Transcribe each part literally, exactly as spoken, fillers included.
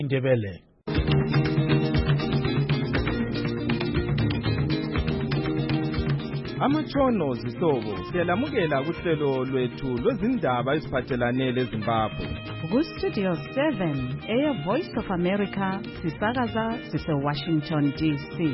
Indebele. Amatshono zihlobo siyalamukela kuhlelo lwethu lwezindaba eziphathelane leZimbabwe. Ku Studio seven, Air Voice of America, sisakaza sise Washington D C.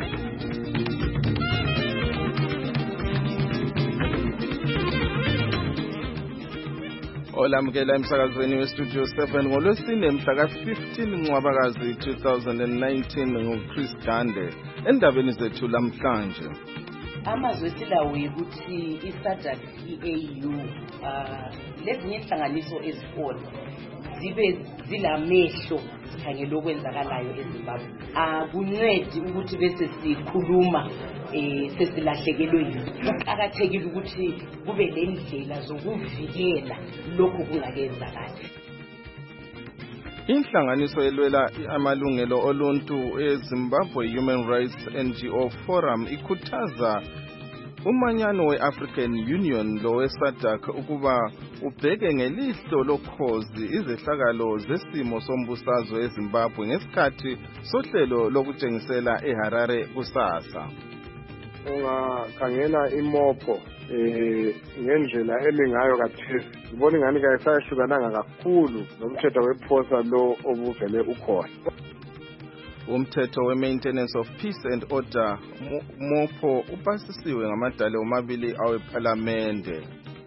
Olamukela emsakazweni weStudio seven ngolwesine mhla ka fifteen Ncwabakazi two thousand nineteen nguChris Gande. Endabeni zethu lamhlanje. Amazwe silawo ukuthi iSADC I-A U uh lezinye inhlanganiso ezifona zibe zilamehlo zikhangela okwenzakalayo eZimbabwe. Akuncedi ukuthi bese sikhuluma eh sesilahlekelwe yini. Kuqakathekile ukuthi kube lendlela zokuvikela lokho kungakenzakali. Inhlanganiso elwela amalungelo oluntu eZimbabwe Human Rights N G O Forum ikhuthaza umanyano weAfrican Union lo weSADC ukuba ubheke ngelihlo lokhozi izehlakalo zesimo sombusazwe eZimbabwe ngesikhathi sohlelo lokutshengisela eHarare kusasa. Ungakhangela imopo eh ngendlela emingayo kathesi ngibona ingani kayisahlukananga kakhulu nomthetho wephosa lo obuvele ukhona. Umthetho we-Maintenance of Peace and Order mopo upasisiwe ngamadale omabili awePhalamende.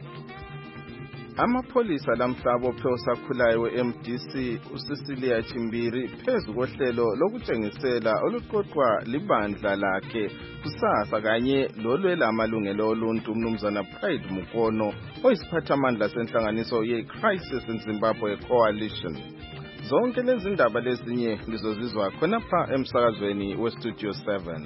Amapholisa lamhlabo pheosakhulayo we-M D C uCecilia Chimbiri phezu kohlelo lokutshengisela oluqoqwa libandla lakhe kusasa kanye lolwela amalungelo oluntu umnumzana Pride Mukono oyisiphathamandla senhlanganiso ye-Crisis in Zimbabwe Coalition. Zonke lezi ndaba lezinye lizozizwa khonapha emsakazweni weStudio seven.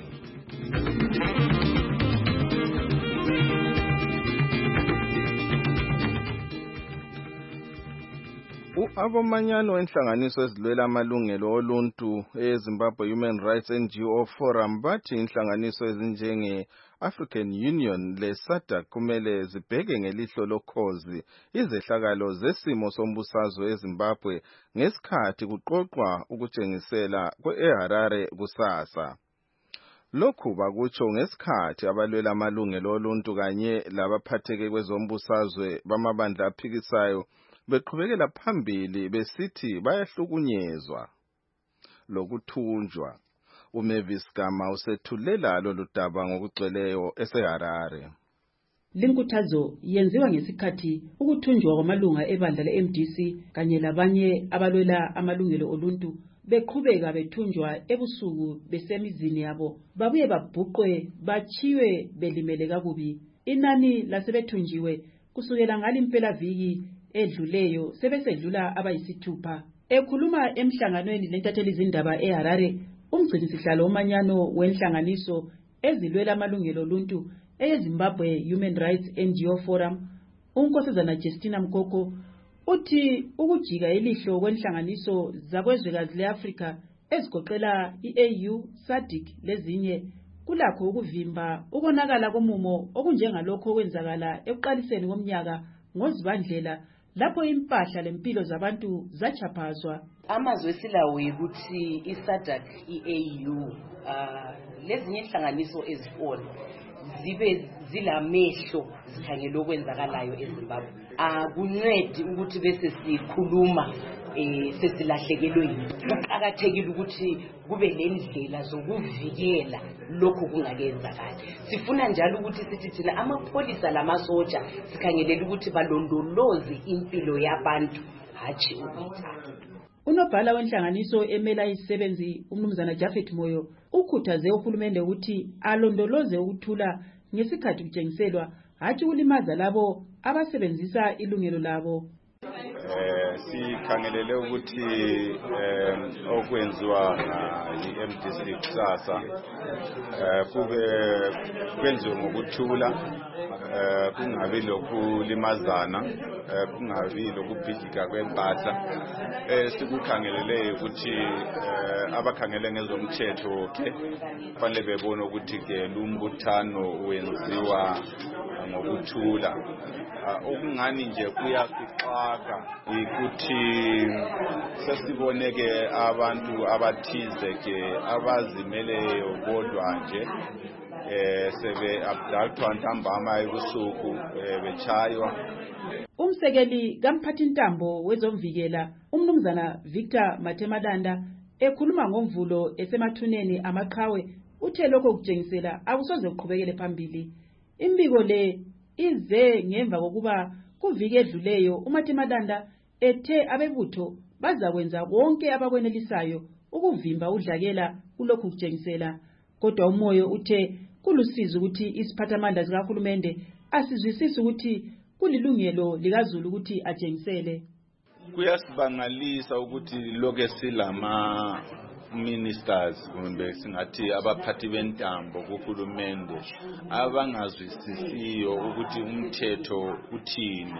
Abomanyano enhlanganiso ezilwela amalungelo oluntu eZimbabwe Human Rights N G O Forum bathi inhlanganiso ezinjenge African Union leSADC kumele zibheke ngelihlo lokhozi izehlakalo zesimo sombusazwe eZimbabwe ngesikhathi kuqoqwa ukutshengisela kweHarare kusasa. Lokhu bakutsho ngesikhathi abalwela amalungelo oluntu kanye labaphatheke kwezombusazwe bamabandla aphikisayo beqhubekela phambili besithi bayahlukunyezwa lokuthunjwa. uMavis Gama usethulela lolu daba ngokugcweleyo eseHarare. Linkuthazo yenziwa ngesikhathi ukuthunjwa kwamalunga ebandla le-M D C kanye labanye abalwela amalungelo oluntu beqhubeka bethunjwa ebusuku besemizini yabo babuye babhuqwe bachiwe belimele kakubi. Inani lasebethunjiwe kusukela ngalimpela viki edluleyo sebesedlula abayisithupha. Ekhuluma emhlanganweni lentatheli izindaba eHarare, umgcinisihlalo omanyano wenhlanganiso ezilwela amalungelo oluntu eZimbabwe Human Rights N G O Forum, uNkosazana Justina Mkoko, uthi ukujika ilihlo kwenhlanganiso zakwezwekazi leAfrika ezigoqela I-A U, SADC lezinye kulakho ukuvimba ukonakala komumo okunjengalokho okwenzakala ekuqaliseni komnyaka ngozibandlela lapho impahla lempilo zabantu zachaphazwa. Amazwe silawo ukuthi iSADC I-A U uh lezinye inhlanganiso ezifona zibe zilamehlo zikhangela okwenzakalayo eZimbabwe. Akuncedi ukuthi bese sikhuluma eh sesilahlekelwe yini. Kuqakathekile ukuthi kube lendlela zokuvikela lokho kungakenzakali. Sifuna njalo ukuthi sithi thina amapholisa lamasoja sikhangelela ukuthi balondoloze impilo yabantu hathi ukuyithatha. Unobhala wenhlanganiso emela isebenzi umnumzana Jafet Moyo ukhuthaze uhulumende ukuthi alondoloze ukuthula ngesikhathi kutshengiselwa hathi ulimaza labo abasebenzisa ilungelo labo. Eh sikhangelele ukuthi eh okwenziwa i-M D C kusasa eh kube kwenziwe ngokuthula, eh kungabi lokulimazana, eh kungabi lokubhidlika kwempahla. Eh sikukhangelele ukuthi eh abakhangele ngezomthetho ke fanele bebone ukuthi ke lumbuthano wenziwa ngokuthula. okungani nje kuyasixaka ukuthi sesiboneke abantu abathize ke abazimeleyo kodwa nje eh sebe abductwa ntambama ebusuku bechaywa. Umsekeli kamphathintambo wezomvikela umnumzana Victor Mathemadanda ekhuluma ngomvulo esemathuneni amaqhawe uthe lokho kujengisela akusoze kuqhubekele phambili. Imbiko le ize ngemva kokuba kuvike edluleyo uMathemadanda ethe abebutho bazakwenza konke abakwenelisayo ukuvimba udlakela kulokhu kujengisela. Kodwa umoyo uthe kulusizo ukuthi isiphathamandla sikahulumende asizwisise ukuthi kulilungelo likaZulu ukuthi ajengisele. Kuyasibangalisa ukuthi lokho silama ministers kumbe singathi abaphathi bentambo kuhulumende abangazwisisiyo ukuthi umthetho uthini.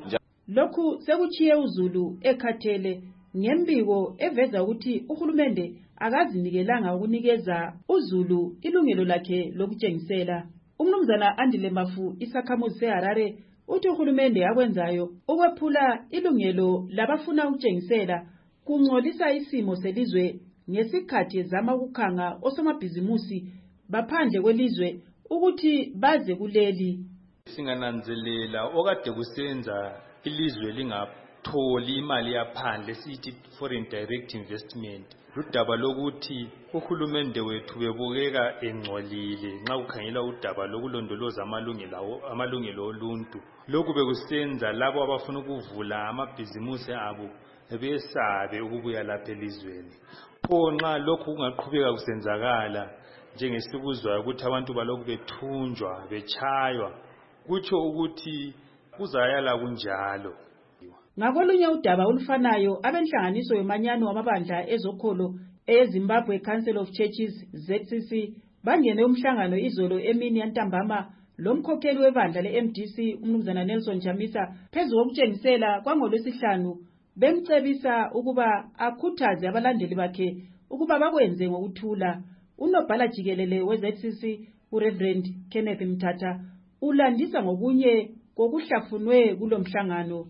Lokhu sekuchiye uZulu ekhathele ngembiko eveza ukuthi uhulumende akazinikelanga ukunikeza uZulu ilungelo lakhe lokujengisela. Umnumzana Andile Mafu isakhamuzi seHarare uthi uhulumende yakwenzayo ukwephula ilungelo labafuna ukujengisela kungcolisa isimo selizwe ngesikhathi ezama ukukhanga osomabhizimusi baphandle kwelizwe ukuthi baze kuleli. Singananzelela okade kusenza ilizwe lingatholi imali yaphandle sithi foreign direct investment. Ludaba lokuthi uhulumende wethu bebukeka engcolile nxa kukhangela udaba lokulondoloza amalungelo amalungelo oluntu. Lokhu bekusenza labo abafuna ukuvula amabhizimusi abo besabe ukubuya lapha elizweni. Pho nxa lokhu kungaqhubeka kusenzakala njengesibuzwayo ukuthi abantu balokhu bethunjwa bechaywa kutsho ukuthi kuzayala kunjalo. Ngakolunye udaba olufanayo abenhlanganiso yomanyano wamabandla ezokholo eZimbabwe Council of Churches Z C C bangene umhlangano izolo emini yantambama lomkhokheli webandla le-M D C umnumzana Nelson Chamisa phezu kokutshengisela kwangolwesihlanu bemcebisa ukuba akhuthaze abalandeli bakhe ukuba bakwenze ngokuthula. Unobhala jikelele we-Z C C uReverend Kenneth Mthatha ulandisa ngokunye kokuhlafunwe kulomhlangano.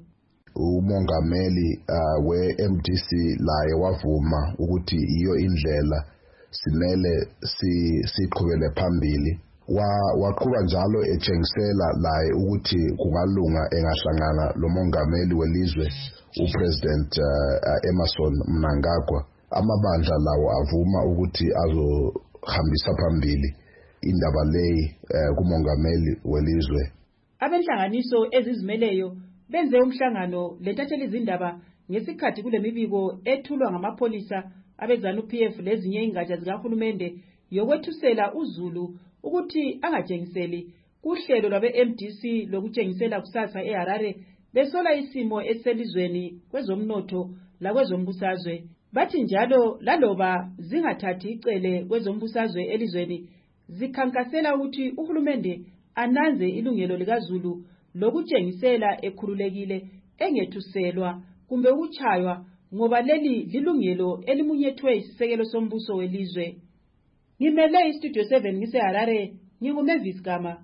Umongameli uh, we-M D C laye wavuma ukuthi iyo indlela simele si siqhubele phambili. Wa waqhuba njalo etshengisela laye ukuthi kungalunga engahlangana lo mongameli welizwe uPresident uh, Emmerson Mnangagwa. Amabandla lawo avuma ukuthi azohambisa phambili indaba leyi uh, kumongameli welizwe. Abenhlanganiso ezizimeleyo benze umhlangano letathela izindaba ngesikhathi kulemibiko ethulwa ngamapholisa abezanu P F lezinye ingatsha zikahulumende yokwethusela uZulu ukuthi angajengiseli kuhlelo lwabe-M D C lokujengisela kusasa eHarare besola isimo eselizweni kwezomnotho lakwezombusazwe. Bathi njalo laloba zingathathi icele kwezombusazwe elizweni zikhankasela ukuthi uhulumende ananze ilungelo likaZulu lokujengisela ekhululekile engethuselwa kumbe ukuchaywa ngoba leli lilungelo elimunyethwe isisekelo sombuso welizwe. Ngimele iStudio seven ngiseHarare nginguMavis Gama.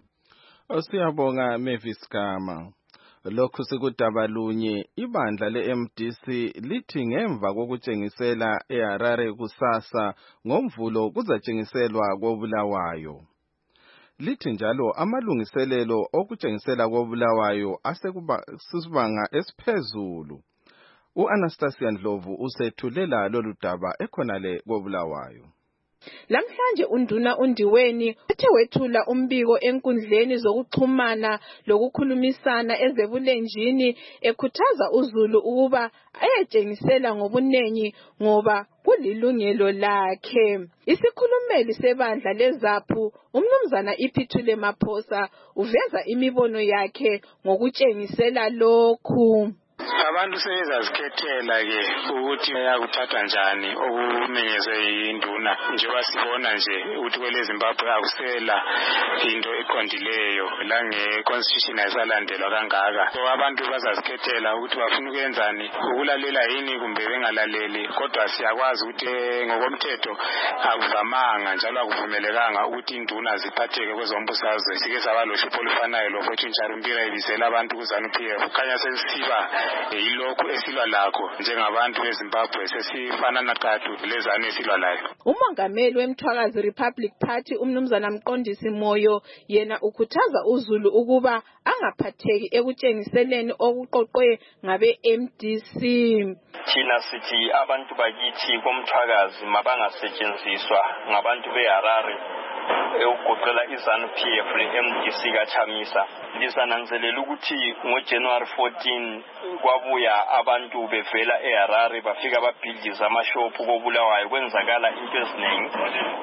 Siyabonga Mavis Gama. Lokhu sikudaba lunye ibandla le-M D C lithi ngemva kokutshengisela eHarare kusasa ngomvulo kuzatshengiselwa koBulawayo. Lithi njalo amalungiselelo okutshengisela koBulawayo asekusibanga esiphezulu. U-Anastasia Ndlovu usethulela lolu daba ekhonale koBulawayo. Lamhlanje unduna undiweni uthe wethula umbiko enkundleni zokuxhumana lokukhulumisana ezebulenjini ekhuthaza uZulu ukuba ayejengisela ngobunengi ngoba kulilungelo lakhe. Isikhulumeli sebandla leZAPU umnumzana Iphithule Maphosa uveza imibono yakhe ngokutshengisela lokhu. Abantu sebezazikhethela ke ukuthi yakuthatha njani okumenyezwe yinduna njengoba sibona nje ukuthi kwele Zimbabwe akusela into eqondileyo la nge-constitution ayisalandelwa kangaka. So abantu bazazikhethela ukuthi bafuna ukwenzani, ukulalela yini kumbe bengalaleli, kodwa siyakwazi ukuthi ngokomthetho akuvamanga njalo akuvumelekanga ukuthi induna ziphatheke kwezombusazwe. Sike saba lohlupho olufanayo lo-Fortune Charimpira ibizela abantu ku-ZANU-P F. Kukhanya sesisiba yilokhu esilwa lakho njengabantu beZimbabwe, sesifana naqathu lezanu esilwa layo. Umongameli weMthwakazi Republic Party umnumzana Mqondisi Moyo yena ukhuthaza uZulu ukuba angaphatheki ekutshengiseleni okuqoqwe ngabe M D C. Thina sithi abantu bakithi komthwakazi mabangasetshenziswa ngabantu beHarare ukugoqela iZANU-P F le-M D C kaChamisa. Lisananzelela ukuthi ngoJanuary fourteen kwabuya abantu bevela eHarare bafika babhildiza amashopu koBulawayo, kwenzakala into eziningi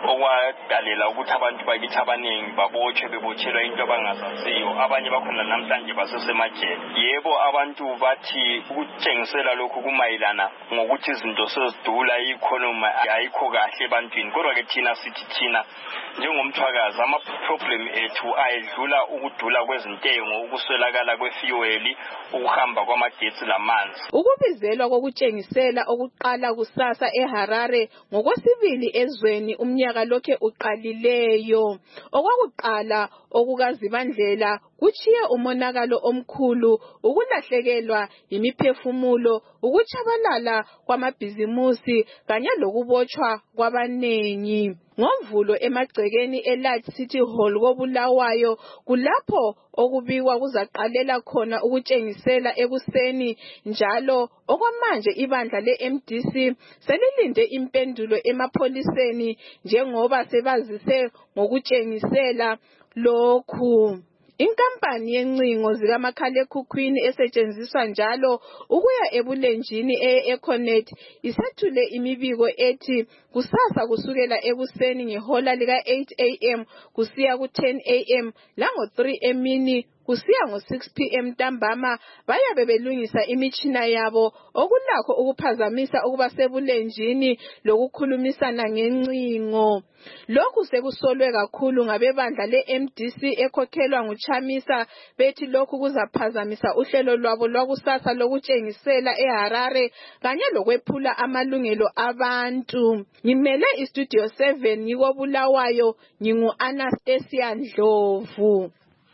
okwadalela ukuthi abantu bakithi abaningi babotshwe bebotshelwa into abangazaziyo, abanye bakhona namhlanje basesemajele. Yebo abantu bathi ukutshengisela lokhu kumayelana ngokuthi izinto sezidula, i-economy ayikho kahle ebantwini, kodwa ke thina sithi thina njengomthwakazi ama-problem ethu ayedlula ukudula kwezintengo, ukuswelakala kwefuel, ukuhamba kwamagetsi lamanzi. Ukubizelwa kokutshengisela okuqala kusasa eHarare ngokwesibili ezweni umnyaka lokhe uqalileyo. Okwakuqala okukazibandlela kuchiye umonakalo omkhulu, ukulahlekelwa imiphefumulo, ukuchabalala kwamabhizimusi kanye lokubotshwa kwabanengi. NgoMvulo emagcekeni eLight City Hall koBulawayo kulapho okubikwa kuzaqalela khona ukutshengisela ekuseni njalo. Okwamanje ibandla le-M D C selilinde impendulo emapholiseni njengoba sebazise ngokutshengisela lokhu. Inkampani yencingo zikamakhalekhukhwini esetshenziswa njalo ukuya ebulenjini e-Econet isethule imibiko ethi kusasa kusukela ekuseni ngehola lika eight A M kusiya ku ten A M lango three emini kusiya ngo six P M ntambama bayabe belungisa imitshina yabo okulakho ukuphazamisa ukuba sebulenjini lokukhulumisana ngencingo. Lokhu sekusolwe kakhulu ngabebandla le-M D C ekhokhelwa nguChamisa, bethi lokhu kuzaphazamisa uhlelo lwabo lwakusasa lokutshengisela eHarare kanye lokwephula amalungelo abantu. Ngimele iStudio seven ngikoBulawayo, ngingu Anastasia Ndlovu.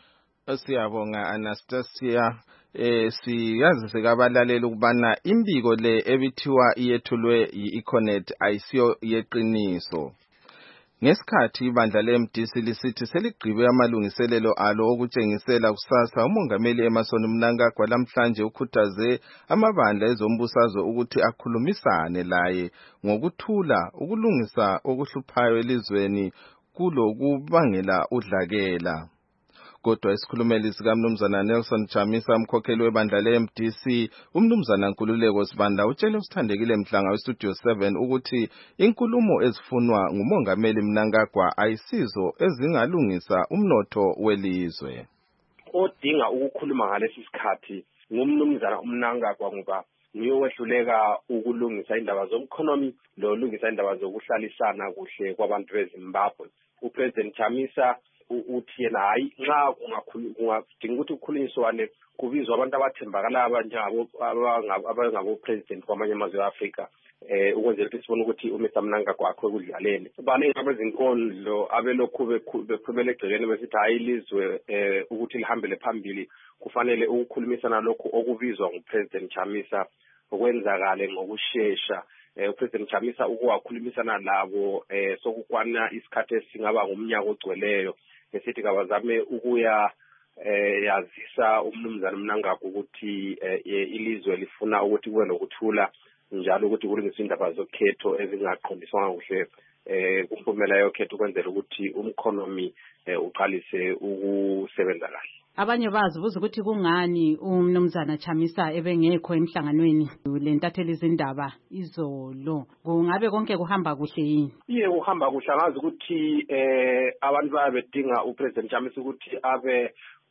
Siyabonga Anastasia. Eh siyazi sekabalaleli ukubana imbiko le ebithiwa iyethulwe yi-Econet ayisiyo yeqiniso. Ngesikhathi ibandla le-M D C lisithi seligqibe amalungiselelo alo okutshengisela kusasa, umongameli Emmerson Mnangagwa lamhlanje ukhuthaze amabandla ezombusazwe ukuthi akhulumisane laye ngokuthula ukulungisa okuhluphayo elizweni kulokubangela udlakela. Kodwa isikhulumeli sikaMnumzana Nelson Chamisa, umkhokheli webandla le-M D C, uMnumzana Nkululeko Sibanda utshele usithandekile Mhlanga weStudio seven ukuthi inkulumo ezifunwa ngumongameli Mnangagwa ayisizo ezingalungisa umnotho welizwe. Odinga ukukhuluma ngalesi sikhathi ngumnumzana uMnangagwa ngoba niyowehluleka ukulungisa indaba zomkhonomi lolungisa indaba zokuhlalisana kuhle kwabantu beZimbabwe. uPresident Chamisa uthi yena hayi nxa kungadinga ukuthi ukukhulunyiswane kubizwa abantu abathembakalayo abanjengabo abangabo president kwamanye amazwe eAfrika eh ukwenzela ukuthi sibone ukuthi uMr Mnangagwa akho ekudlaleni. Baningi abezinkondlo abelokhu bephumele egcekeni besithi hayi ilizwe eh ukuthi lihambele phambili kufanele ukukhulumisana lokho okubizwa nguPresident Chamisa okwenzakale ngokusheshsha. Eh uPresident Chamisa ukuwakhulumisana labo eh sokukwana isikhathi esingaba ngumnyaka ogcweleyo esithi kabazame ukuya eh yazisa umnumzana Mnangagwa ukuthi ilizwe lifuna ukuthi kube nokuthula njalo ukuthi kulungiswe indaba zokhetho ezingaqondiswanga kuhle eh kumpumela yokhetho kwenzela ukuthi umkhonomi uqalise ukusebenza kahle. Abanye bazibuza ukuthi kungani umnumzana Chamisa ebengekho emhlanganweni lentatheli izindaba izolo, kungabe konke kuhamba kuhle yini? Iye kuhamba kuhle, ngazi ukuthi eh abantu bayabedinga uPresident Chamisa ukuthi abe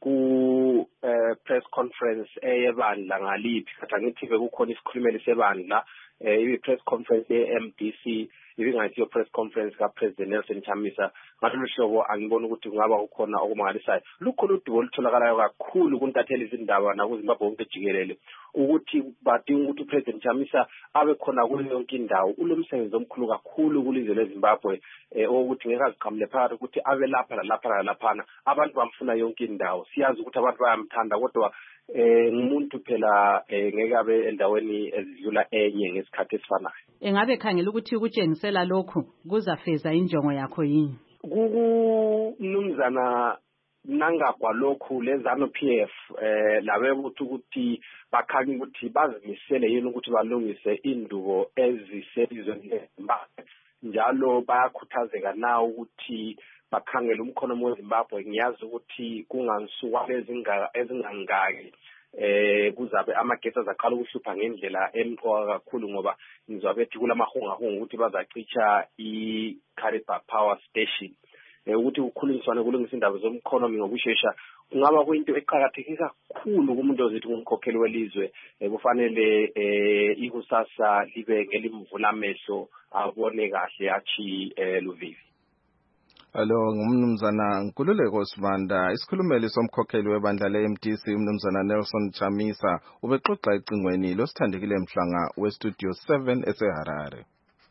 ku eh, press conference eyebandla ngaliphi kade ngithi bekukhona isikhulumeli sebandla eh i press conference ye-M D C ibingathi yo press conference ka President Nelson Chamisa ngalolu hlobo angibona ukuthi kungaba kukhona okumangalisayo lukhulu udubo olutholakalayo kakhulu kuntatheli izindaba nakuZimbabwe wonke jikelele ukuthi badinga ukuthi uPresident Chamisa abe khona kuyo yonke indawo ulomsebenzi omkhulu kakhulu kulizwe leZimbabwe eh ukuthi ngeke aziqhamule phakathi ukuthi abe lapha lapha nalaphana abantu bamfuna yonke indawo siyazi ukuthi abantu bayamthanda kodwa eh ngumuntu phela ngeke abe endaweni ezidlula enye ngesikhathi esifanayo engabe khangela ukuthi ukutshengisela lokho kuzafeza injongo yakho yini kukumnumzana nangakwa lokhu lezano P F eh labe ukuthi ukuthi bakhanya ukuthi bazimisele yini ukuthi balungise indubo eziselizweni leZimbabwe njalo bayakhuthazeka nawo ukuthi bakhangela umkhono weZimbabwe ngiyazi ukuthi kungansuku ezinga ezingangaki eh kuzabe amagetsi azaqala ukuhlupha ngendlela emqoka kakhulu ngoba nizwa bethi kulamahunga hunga ukuthi bazacicha iKariba Power Station eh ukuthi ukukhulunyiswane kulungisa indaba zomkhono ngokusheshsha kungaba kuyinto eqhakatheke kakhulu kumuntu ozithi umkhokheli welizwe kufanele eh ikusasa libe ngelimvula amehlo abone kahle athi Luvivi. Alo ngumnumzana Nkululeko Sibanda isikhulumeli somkhokheli webandla le-M D C umnumzana Nelson Chamisa ubexoxa ecingweni losithandekile mhlanga we-Studio seven eseHarare.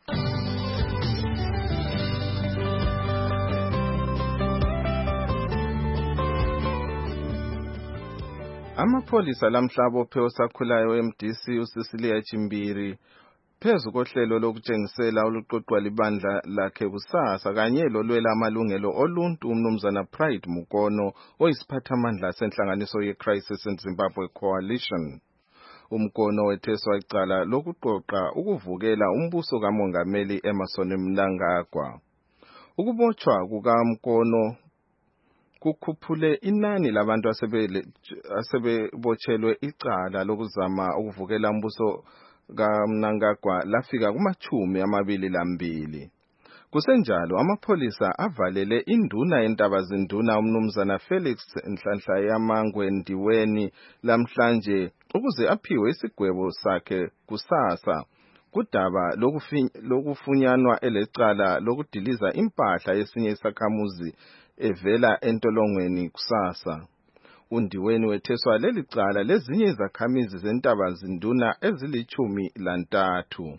Amapholisa lamhlaba ophewa sakhulayo we-M D C uSisilia Chimbiri phezu kohlelo lokutshengisela oluqoqwa libandla lakhe kusasa kanye lolwela amalungelo oluntu umnumzana Pride Mukono oyisiphathamandla senhlanganiso ye-Crisis in Zimbabwe Coalition. Umkono wetheswa icala lokuqoqa ukuvukela umbuso kamongameli Emmerson Mnangagwa. Ukubotshwa kukaMkono kukhuphule inani labantu asebebotshelwe icala lokuzama ukuvukela umbuso kaMnangagwa lafika kumachumi amabili lambili. Kusenjalo amapholisa avalele induna yentabazinduna umnumzana Felix Nhlanhla Yamangwe Ndiweni lamhlanje ukuze aphiwe isigwebo sakhe kusasa kudaba lokufunyanwa elecala lokudiliza impahla yesinye isakhamuzi evela entolongweni kusasa. Undiweni wetheswa leli cala lezinye izakhamizi zentabazinduna ezilichumi lantathu.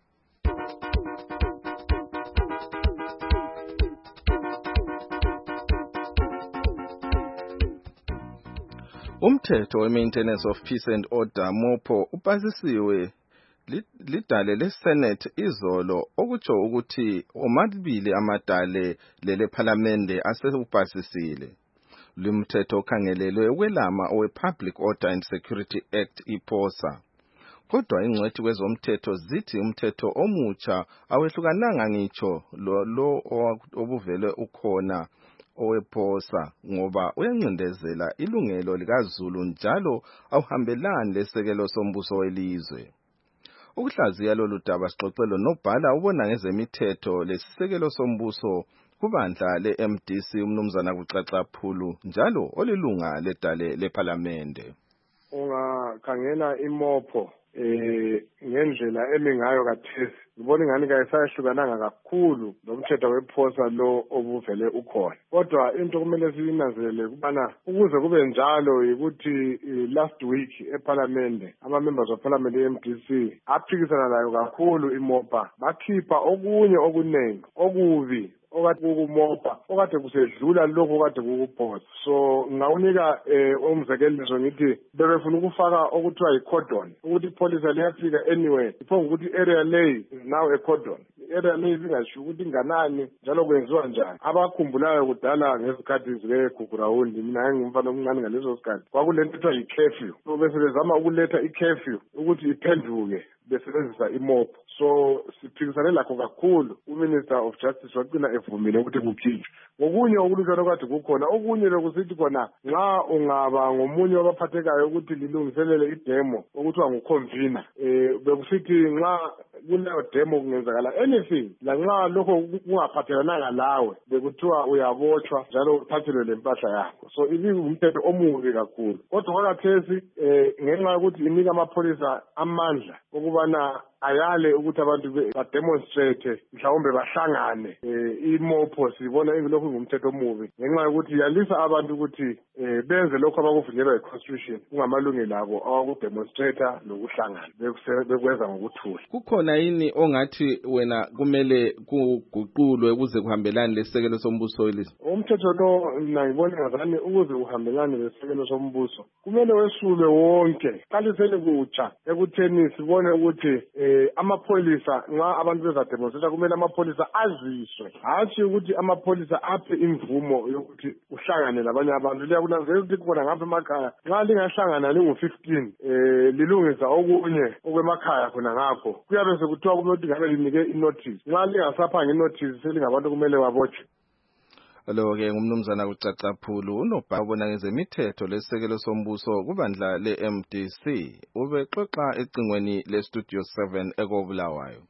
Umthetho we-Maintenance of Peace and Order MOPO upasisiwe lidale leSenate izolo okutsho ukuthi omabili amadale lele parliamente asebupasisile. Lumthetho okhangelelwe ukwelama owe-Public Order and Security Act iPOSA. Kodwa ingcwethi kwezomthetho zithi umthetho omutsha awehlukananga ngitsho lo lo obuvele ukhona owePOSA ngoba uyancindezela ilungelo likaZulu njalo awuhambelani lesekelo sombuso welizwe. Ukuhlaziya lolu daba sixoxelo nobhala ubona ngezemithetho lesisekelo sombuso kubandla le-M D C umnumzana kucaca phulu njalo olilunga ledale leParlamente. Ungakhangela imopho eh ngendlela emingayo kathesi ngibona ingani kayisahlukananga kakhulu nomthetho wePOSA lo obuvele ukhona. Kodwa into kumele siyinanzelele kubana ukuze kube njalo ukuthi last week eParlamente ama members of Parliament e-M D C aphikisana layo kakhulu imopa bakhipha okunye okunengi okubi okade kukumopa okade kusedlula lokho okade kukuPOSA. So ngawunika eh umzekeliso ngithi bebefuna ukufaka okuthiwa i-cordon ukuthi ipolice liyafika anyway iphonga ukuthi area lay is now a cordon. Area lay ingasho ukuthi inganani njalo kwenziwa njani. Abakhumbulayo kudala ngezikhathi zikeGugurawundi mina ngingumfana omncane ngalezo sikhathi kwakulento ethiwa i-curfew. So bese bezama ukuletha i-curfew ukuthi iphenduke besebenzisa imopo. so siphikisane lakho kakhulu uMinister of Justice waqina evumile ukuthi kukhitshwe. Ngokunye okulutshwana okade kukhona okunye lokusithi khona nxa ungaba ngomunye wabaphathekayo ukuthi lilungiselele idemo okuthiwa nguconvener eh bekusithi nxa kuleyo demo kungenzakala anything la nxa lokho kungaphathelana lawe bekuthiwa uyabotshwa njalo uphathelwe lempahla yakho. So ibingumthetho omubi kakhulu. Kodwa kwakathesi eh ngenxa yokuthi inika amapholisa amandla ukubana ayale ukuthi abantu bademonstrate mhlawumbe bahlangane imopho sibona ingilokhu ngumthetho omubi ngenxa yokuthi yalisa abantu ukuthi benze lokho abakuvunyelwa yiconstitution kungamalungelo abo awakudemonstrate lokuhlangana bekwenza ngokuthula. Kukhona yini ongathi wena kumele kuguqulwe ukuze kuhambelane lesekelo sombuso welizwe? Umthetho lo ngibona ngazani ukuze uhambelane lesekelo sombuso kumele wesulwe wonke qalisele kutsha ekutheni sibone ukuthi eh amapholisa nxa abantu bezademonstrate kumele amapholisa aziswe hathi ukuthi amapholisa aphe imvumo yokuthi uhlangane labanye abantu liyakunanzela ukuthi khona ngapha emakhaya nxa lingahlangana lingu fifteen eh lilungisa okunye okwemakhaya khona ngapho kuyabe sekuthiwa kumele ngabe linike inotice nxa lingasaphanga inotice selingabantu kumele babotshwe. Lo ke ngumnumzana kucacaphulu unobhabona ngezemithetho lesekelo sombuso kubandla le-M D C ubexoxa ecingweni le-Studio seven ekobulawayo.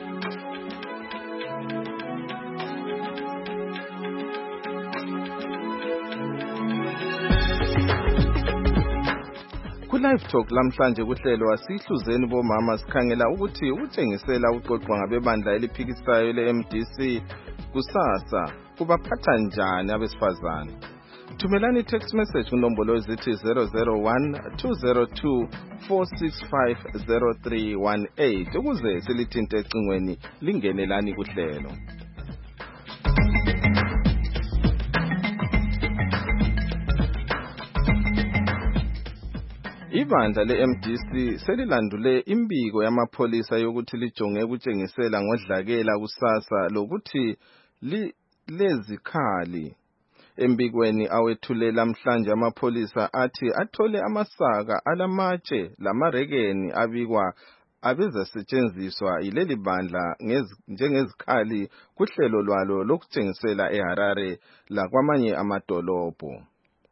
Ku-Live Talk lamhlanje kuhlelo asihluzeni bomama sikhangela ukuthi ukutshengisela uqoqwa ngabebandla eliphikisayo le-M D C kusasa kubaphatha njani abesifazane. Thumelani text message kunombolo ezithi zero zero one two zero two four six five zero three one eight ukuze silithinte ecingweni lingenelani kuhlelo. Ibandla le-M D C selilandule imbiko yamapholisa yokuthi lijonge ukutshengisela ngodlakela kusasa lokuthi li lezikhali. Embikweni awethulela mhlanje amapholisa athi athole amasaka alamatshe lamarekeni abikwa abezasetshenziswa yileli bandla njengezikhali kuhlelo lwalo lokutshengisela eHarare lakwamanye amadolobho.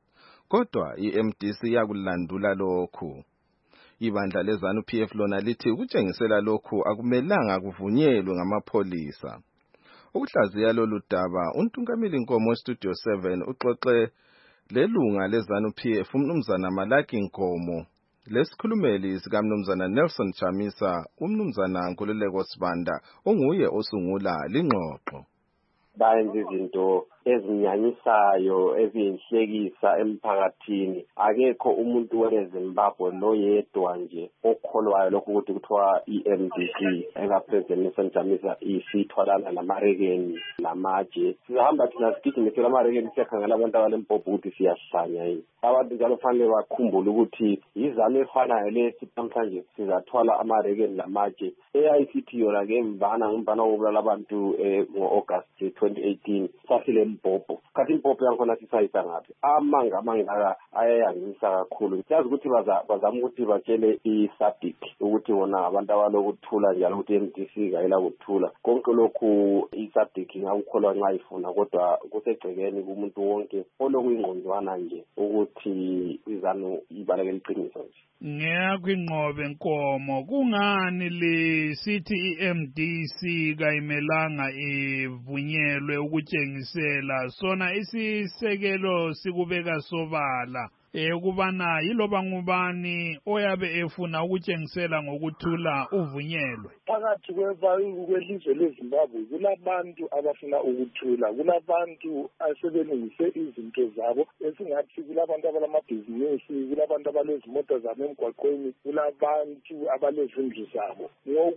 Kodwa i-M D C yakulandula lokhu. Ibandla leZANU P F lona lithi ukutshengisela lokhu akumelanga kuvunyelwe ngamapholisa. Ukuhlaziya lolu daba uNtungameli Nkomo Studio seven uxoxe lelunga leZANU P F umnumzana Malaki Nkomo lesikhulumeli sikamnumzana Nelson Chamisa umnumzana Nkululeko Sibanda onguye osungula lingxoxo. Bayenza izinto ezinyanyisayo eziyinhlekisa emphakathini akekho umuntu weZimbabwe loyedwa nje okholwayo lokho ukuthi kuthiwa i-M D C engapresident Nelson Chamisa isithwalana namarekeni namatshe sihamba thina sigijimisela amarekeni siyakhangela abantu abalempopho ukuthi siyahlanya yini abantu njalo fanele bakhumbule ukuthi yizalo efanayo lesi namhlanje sizathwala amarekeni namatshe A I C T yona ke mvana ngumvana wobulala abantu ngo-August twenty eighteen sasile impopho kathi impopho yakhona sisayisa ngaphi amanga amangaka ayayangisa kakhulu siyazi ukuthi bazama ukuthi batshele i-SADC ukuthi wona abantu abalokuthula njalo ukuthi M D C kayela kuthula konke lokhu i-SADC ngakukholwa nxa ifuna kodwa kusegcekeni kumuntu wonke olokuyingqonjwana nje ukuthi izanu ibaleke liqiniso nje. Ngiyakwinqobe Nkomo kungani lisithi i-M D C kayimelanga ivunyelwe ukutshengisela sona isisekelo sikubeka sobala ekubana yiloba ngubani oyabe efuna ukutshengisela ngokuthula uvunyelwe. Phakathi kwelizwe leZimbabwe kulabantu abafuna ukuthula kulabantu asebeningise izinto zabo esingathi kulabantu abalamabhizinisi kulabantu abalezimoto zabo emgwaqweni kulabantu abalezindlu zabo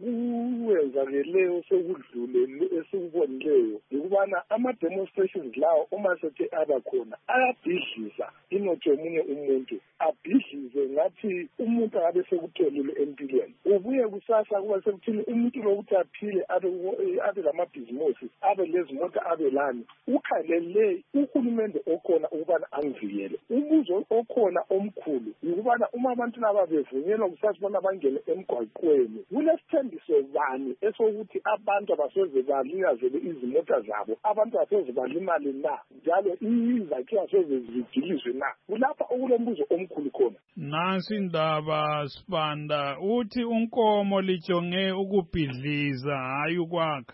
ngokuwenzakeleyo sekudlule esikubonileyo ukubana ama-demonstrations lawo uma sethe abakhona ayabhidliza inotho yomunye umuntu abhidlize ngathi umuntu akabe sekutholile empilweni kubuye kusasa kuba sekuthini umuntu lokuthi aphile abe abe lamabhizinisi abe lezimota abe lani ukhalele uhulumende okhona ukubana angivikele. Umbuzo okhona omkhulu ukubana uma abantu laba bevunyelwa kusasa bona bangene emgwaqweni kulesithembiso bani esokuthi abantu abasoze balingazele izimota zabo, abantu abasoze balimale na, njalo izakhiwo asoze zidilizwe na. Kulapha okulombuzo omkhulu khona. Nansi indaba Sibanda uthi unkomo lijonge ukubhidliza hayi ukwakha.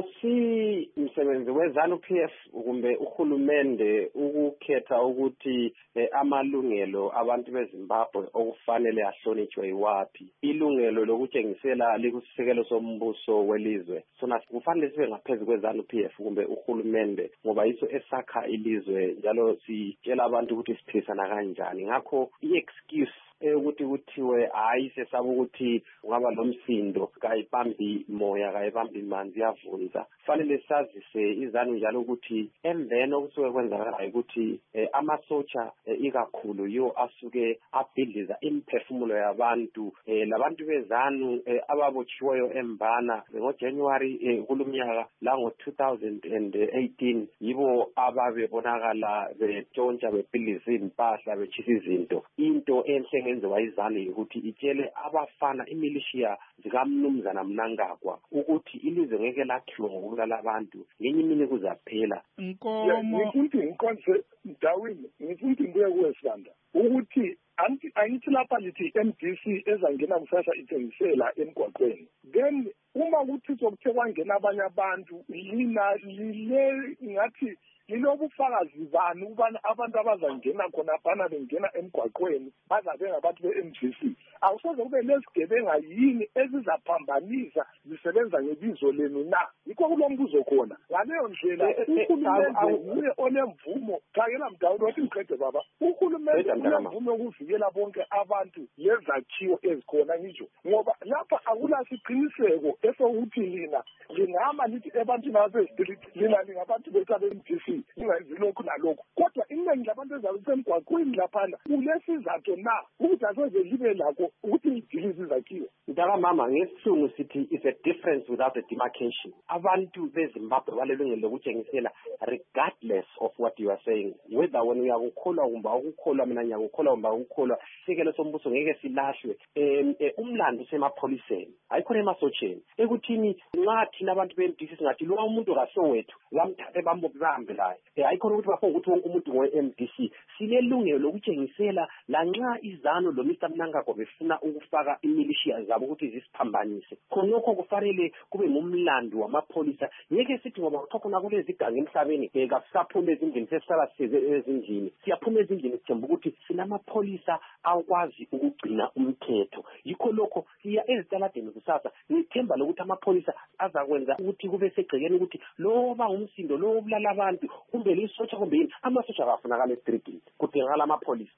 Akusi umsebenzi wezanu P F kumbe uhulumende ukukhetha ukuthi eh, amalungelo abantu beZimbabwe okufanele ahlonitshwe iwapi. Ilungelo lokutshengisela likusisekelo sombuso welizwe. Sona kufanele sibe ngaphezulu kwezanu P F kumbe uhulumende ngoba yiso esakha ilizwe njalo sitshela abantu ukuthi siphilisana kanjani. Ngakho i-excuse ukuthi kuthiwe hayi sesaba ukuthi ungaba lomsindo kayibambi moya kayibambi manzi yavunza. Fanele sazise izanu njalo ukuthi emveni okusuke kwenzakala ukuthi eh, amasotsha eh, ikakhulu yo asuke abhidliza imphefumulo yabantu eh, labantu bezanu eh, ababotshiweyo embana ngoJanuary eh, kulumnyaka la ngo two thousand eighteen yibo ababebonakala betshontsha bebhidliza impahla betshisa izinto. Into enhle ngenziwa izanu ukuthi itshele abafana imilishiya zikaMnumzana Mnangagwa ukuthi ilizwe ngeke lakhiwa ngokubulala abantu ngenye imini kuzaphela. Nkomo ngithi ngikonse Dawini ngithi ngibuye kuwesibanda ukuthi anti angithi lapha lithi M D C ezangena kusasa ithengisela emgwaqweni. Then uma kuthi sokuthe kwangena abanye abantu lina lile ngathi lilobufakazi bani ubani abantu abazangena khona bana bengena emgwaqweni bazabe ngabantu be-M D C. Awusoze kube lezigebenga yini ezizaphambanisa zisebenza ngebizo lenu na? Yikho kulombuzo khona. Ngaleyo ndlela uhulumende uye onemvumo khangela Mdawudi wathi mqede baba. Uhulumende unemvumo yokuvikela bonke abantu lezakhiwo ezikhona ngisho ngoba lapha akulasiqiniseko esokuthi lina lingama lithi ebantwini base-street lina lingabantu be-M D C ingenzi lokhu nalokhu. Kodwa iningi labantu ezakusemgwaqweni laphana kulesizathu na ukuthi asoze libe lakho ukuthi lidilize izakhiwo. Mdala mama ngesilungu sithi is a difference without a demarcation. Abantu beZimbabwe balelungelo lokutshengisela regardless of what you are saying, whether when uyakukholwa kumbe awukukholwa mina ngiyakukholwa kumbe awukukholwa isikelo sombuso ngeke silahlwe. um umlando usemapholiseni ayikhona emasotsheni ekuthini nxa thina abantu be-M D C singathi lo umuntu kasowethu bamthathe bambophe layo ayikhona ukuthi bafuna ukuthi wonke umuntu ngowe-M D C sinelungelo lokutshengisela lanxa izano lo Mister Mnangagwa befuna ukufaka imilishiya zabo ukuthi zisiphambanise. Khonokho kufanele kube ngumlando wamapholisa. Ngeke sithi ngoba kuthokona kulezi iganga emhlabeni bheka sisaphuma ezindlini sesisala size ezindlini siyaphuma ezindlini sithemba ukuthi sinamapholisa akwazi ukugcina umthetho. Yikho lokho siya ezitaladeni kusasa ngithemba lokuthi amapholisa azakwenza ukuthi kube segcekeni ukuthi loba umsindo lo obulala abantu kumbe lisotsha kumbe yini amasotsha akafunakala eStreetini kudingakala amapholisa.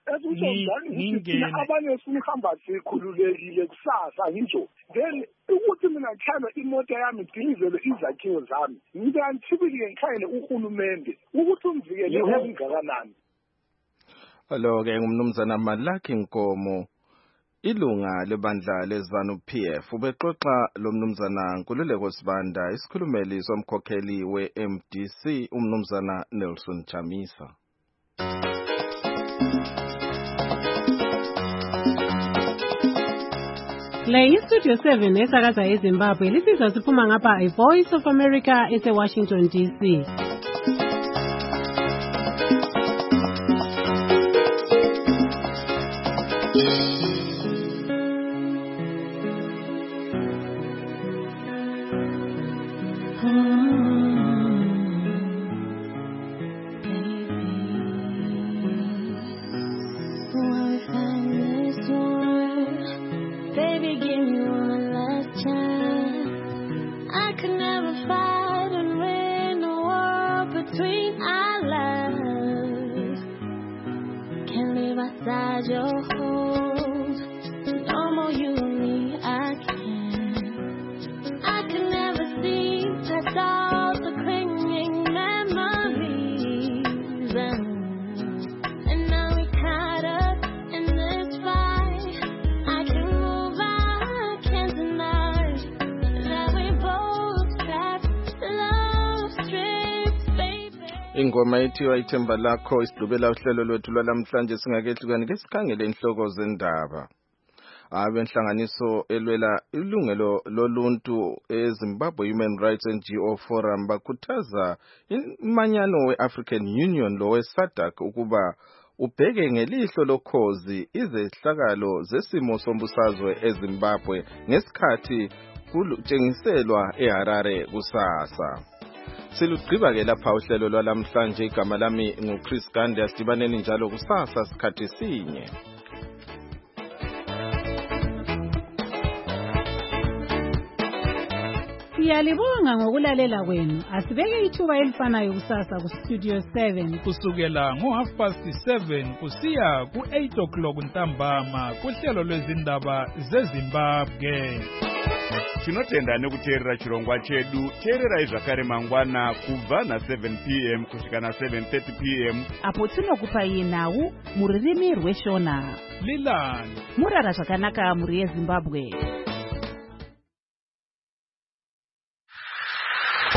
Ezingena abanye sinihamba sikhululekile kusasa ngisho then ukuthi mina ngikhana imoto yami ngidilizele izakhiwo zami ngiyanthibilike ngikhayele uhulumende ukuthi umvikele ongakanani. Alo ke ngumnumzana Malaki Nkomo ilunga lebandla lezanu P F ubexoxa lo mnumzana Nkululeko Sibanda isikhulumeli somkhokheli we-M D C umnumzana Nelson Chamisa. Le iStudio seven esakaza eZimbabwe lisizwa siphuma ngapha iVoice of America ese-Washington D C. Can't ingoma ethiwa ithemba lakho isidlubela uhlelo lwethu lwalamhlanje singakehlukani ke sikhangele inhloko zendaba. Abenhlanganiso elwela ilungelo loluntu eZimbabwe Human Rights N G O Forum bakhuthaza imanyano we-African Union lo we-SADC ukuba ubheke ngelihlo lokhozi izehlakalo zesimo sombusazwe eZimbabwe ngesikhathi kutshengiselwa eHarare kusasa. Silugqiba ke lapha uhlelo lwalamhlanje. Igama lami nguChris Gandhi. Asidibaneni njalo kusasa sikhathi sinye. Siyalibonga ngokulalela kwenu. Asibeke ithuba elifanayo kusasa ku Studio seven kusukela ngo half past seven kusiya ku eight o'clock ntambama kuhlelo lwezindaba zeZimbabwe. Tinotenda nekuteerera chirongwa chedu. Teererai zvakare mangwana kubva na seven p m kusvika na seven thirty p m apo tinokupai nhau muririmi rweshona. Lilani murara zvakanaka muri yeZimbabwe.